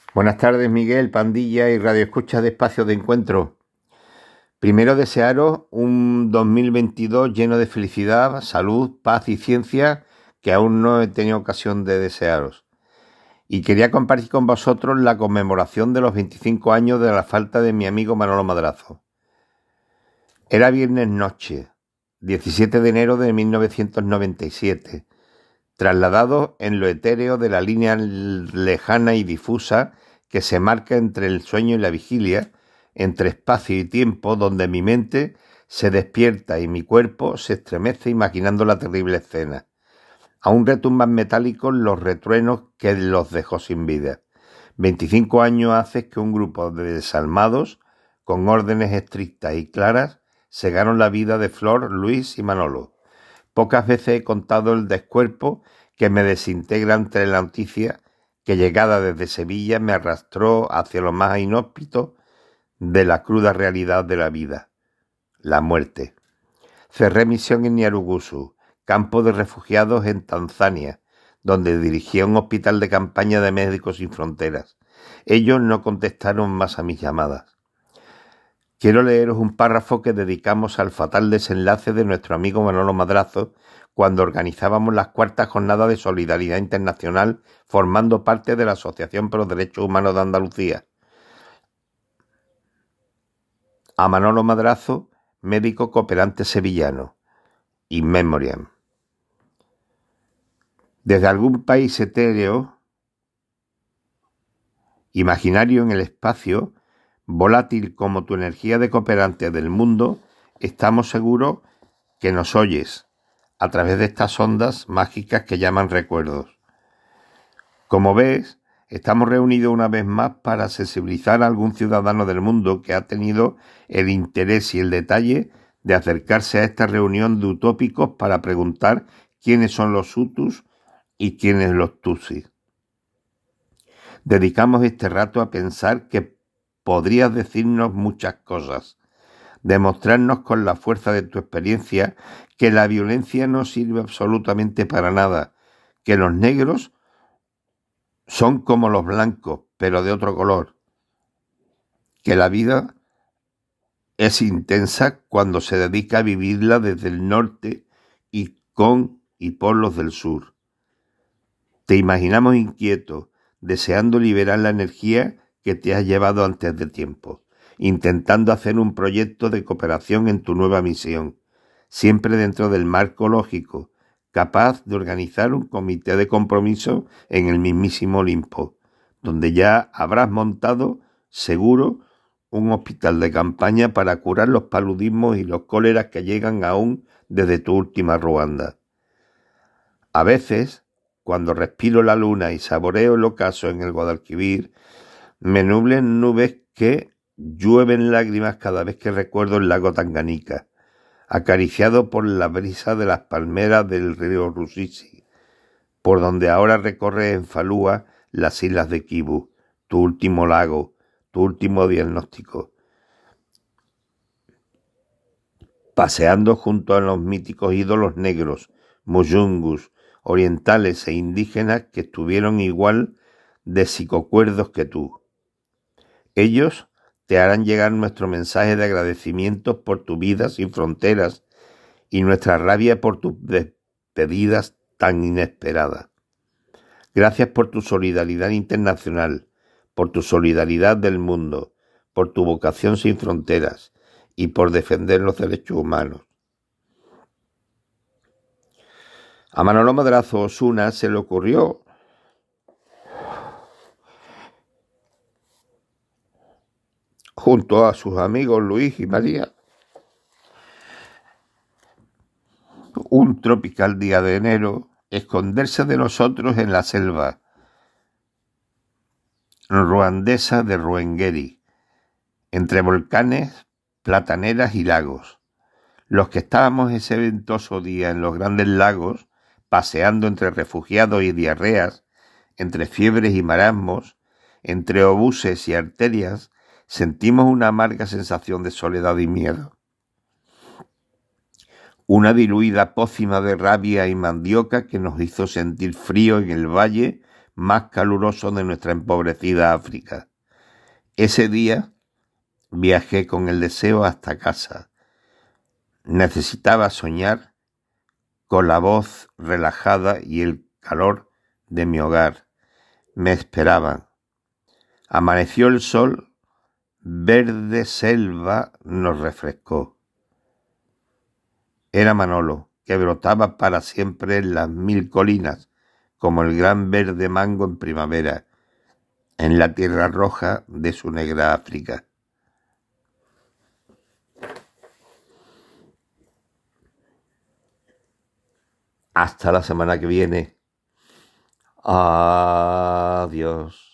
Buenas tardes, Miguel, pandilla y radioescuchas de Espacio de Encuentro. Primero desearos un 2022 lleno de felicidad, salud, paz y ciencia que aún no he tenido ocasión de desearos. Y quería compartir con vosotros la conmemoración de los 25 años de la falta de mi amigo Manolo Madrazo. Era viernes noche, 17 de enero de 1997, trasladado en lo etéreo de la línea lejana y difusa que se marca entre el sueño y la vigilia, entre espacio y tiempo, donde mi mente se despierta y mi cuerpo se estremece imaginando la terrible escena. Aún retumban metálicos los retruenos que los dejó sin vida. 25 años hace que un grupo de desalmados, con órdenes estrictas y claras, cegaron la vida de Flor, Luis y Manolo. Pocas veces he contado el descuerpo que me desintegra ante la noticia que, llegada desde Sevilla, me arrastró hacia lo más inhóspito de la cruda realidad de la vida, la muerte. Cerré misión en Nyarugusu, campo de refugiados en Tanzania, donde dirigía un hospital de campaña de Médicos Sin Fronteras. Ellos no contestaron más a mis llamadas. Quiero leeros un párrafo que dedicamos al fatal desenlace de nuestro amigo Manolo Madrazo cuando organizábamos las cuartas jornadas de solidaridad internacional formando parte de la Asociación por los Derechos Humanos de Andalucía. A Manolo Madrazo, médico cooperante sevillano. In memoriam. Desde algún país etéreo, imaginario en el espacio, volátil como tu energía de cooperante del mundo, estamos seguros que nos oyes a través de estas ondas mágicas que llaman recuerdos. Como ves, estamos reunidos una vez más para sensibilizar a algún ciudadano del mundo que ha tenido el interés y el detalle de acercarse a esta reunión de utópicos para preguntar quiénes son los Hutus y quiénes los Tutsis. Dedicamos este rato a pensar que podrías decirnos muchas cosas, demostrarnos con la fuerza de tu experiencia que la violencia no sirve absolutamente para nada, que los negros son como los blancos, pero de otro color, que la vida es intensa cuando se dedica a vivirla desde el norte y con y por los del sur. Te imaginamos inquieto, deseando liberar la energía que te has llevado antes de tiempo, intentando hacer un proyecto de cooperación en tu nueva misión, siempre dentro del marco lógico, capaz de organizar un comité de compromiso en el mismísimo Olimpo, donde ya habrás montado, seguro, un hospital de campaña para curar los paludismos y los cóleras que llegan aún desde tu última Ruanda. A veces, cuando respiro la luna y saboreo el ocaso en el Guadalquivir, me nublen nubes que llueven lágrimas cada vez que recuerdo el lago Tanganica, acariciado por la brisa de las palmeras del río Rusisi, por donde ahora recorre en falúa las islas de Kivu, tu último lago, tu último diagnóstico, paseando junto a los míticos ídolos negros, muyungus, orientales e indígenas que estuvieron igual de psicocuerdos que tú. Ellos te harán llegar nuestro mensaje de agradecimiento por tu vida sin fronteras y nuestra rabia por tus despedidas tan inesperadas. Gracias por tu solidaridad internacional, por tu solidaridad del mundo, por tu vocación sin fronteras y por defender los derechos humanos. A Manolo Madrazo Osuna se le ocurrió junto a sus amigos Luis y María, un tropical día de enero, esconderse de nosotros en la selva ruandesa de Ruengeri, entre volcanes, plataneras y lagos. Los que estábamos ese ventoso día en los grandes lagos, paseando entre refugiados y diarreas, entre fiebres y marasmos, entre obuses y arterias, sentimos una amarga sensación de soledad y miedo. Una diluida pócima de rabia y mandioca que nos hizo sentir frío en el valle más caluroso de nuestra empobrecida África. Ese día viajé con el deseo hasta casa. Necesitaba soñar con la voz relajada y el calor de mi hogar. Me esperaban. Amaneció el sol, verde selva nos refrescó. Era Manolo, que brotaba para siempre en las 1000 colinas, como el gran verde mango en primavera, en la tierra roja de su negra África. Hasta la semana que viene. Adiós.